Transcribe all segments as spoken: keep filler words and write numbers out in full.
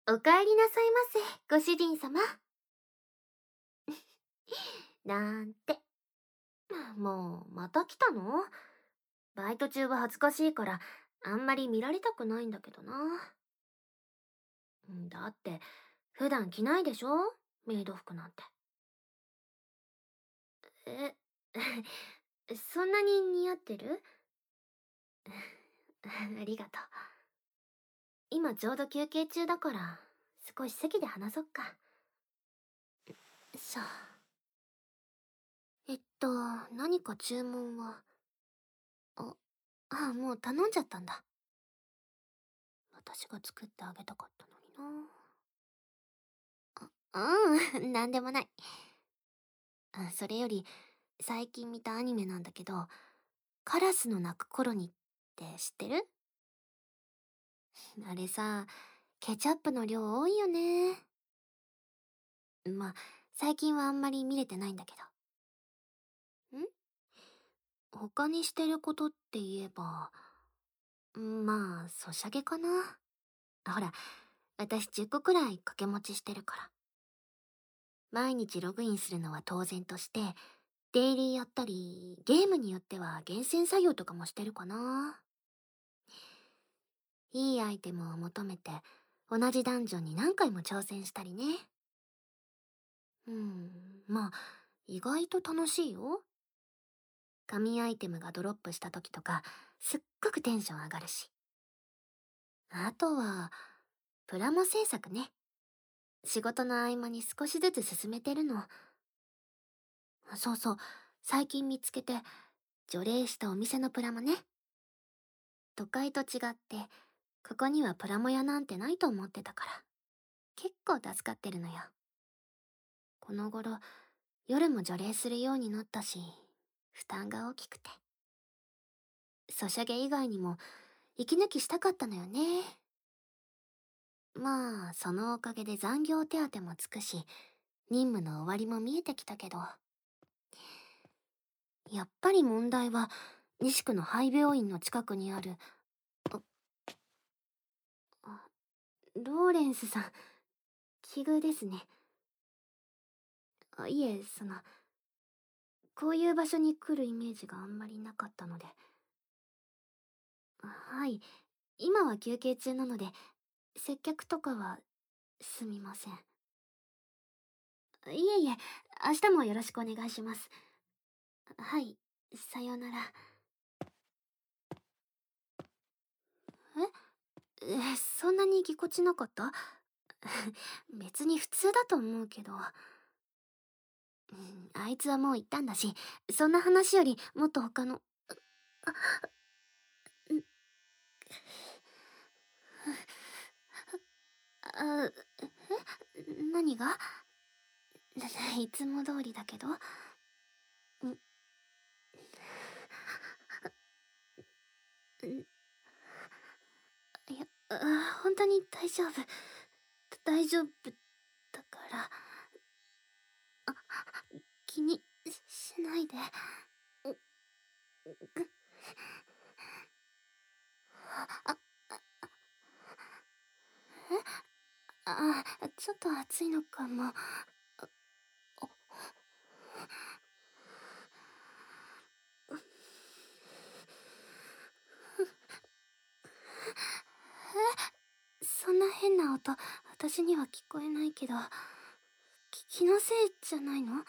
おかえりなさいませ、ご主人様。なんて。もう、また来たの？バイト中は恥ずかしいから、あんまり見られたくないんだけどな。だって、普段着ないでしょ？メイド服なんて。え、そんなに似合ってる？ありがとう。今ちょうど休憩中だから、少し席で話そっか。さあ。えっと、何か注文は？あ、あ、もう頼んじゃったんだ。私が作ってあげたかったのにな。あ、うん、なんでもない。あ、それより、最近見たアニメなんだけど、カラスの鳴く頃にって知ってる？あれさ、ケチャップの量多いよね。まあ、最近はあんまり見れてないんだけど。ん？他にしてることって言えば、まあ、ソシャゲかな。ほら、私じゅっこくらい掛け持ちしてるから。毎日ログインするのは当然として、デイリーやったり、ゲームによっては厳選作業とかもしてるかな。いいアイテムを求めて、同じダンジョンに何回も挑戦したりね。うん、まあ、意外と楽しいよ。神アイテムがドロップした時とか、すっごくテンション上がるし。あとは、プラモ制作ね。仕事の合間に少しずつ進めてるの。そうそう、最近見つけて、除霊したお店のプラモね。都会と違って、ここにはプラモ屋なんてないと思ってたから、結構助かってるのよ。この頃、夜も除霊するようになったし、負担が大きくて。ソシャゲ以外にも、息抜きしたかったのよね。まあ、そのおかげで残業手当もつくし、任務の終わりも見えてきたけど、やっぱり問題は、西区の廃病院の近くにある、あ、あローレンスさん、奇遇ですね。あ、いえ、その、こういう場所に来るイメージがあんまりなかったので。はい、今は休憩中なので、接客とかは、すみません。いえいえ、明日もよろしくお願いします。はい、さようなら。ええ、そんなにぎこちなかった？別に普通だと思うけど。うん、あいつはもう行ったんだし、そんな話よりもっと他の、あ、ん、あ、え？何が？いつも通りだけど。ん、ん、いや、あ、本当に大丈夫。大丈夫だから。あ、気にしないで。あ、え？あ、ちょっと暑いのかも。え？そんな変な音、私には聞こえないけど、き気のせいじゃないの？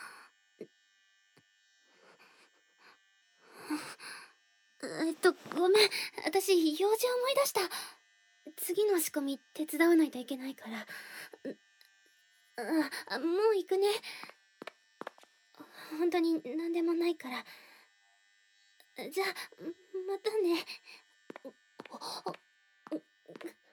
えっと、ごめん。私、用事思い出した。次の仕込み手伝わないといけないから。あ、もう行くね。本当に何でもないから。じゃあ、またね。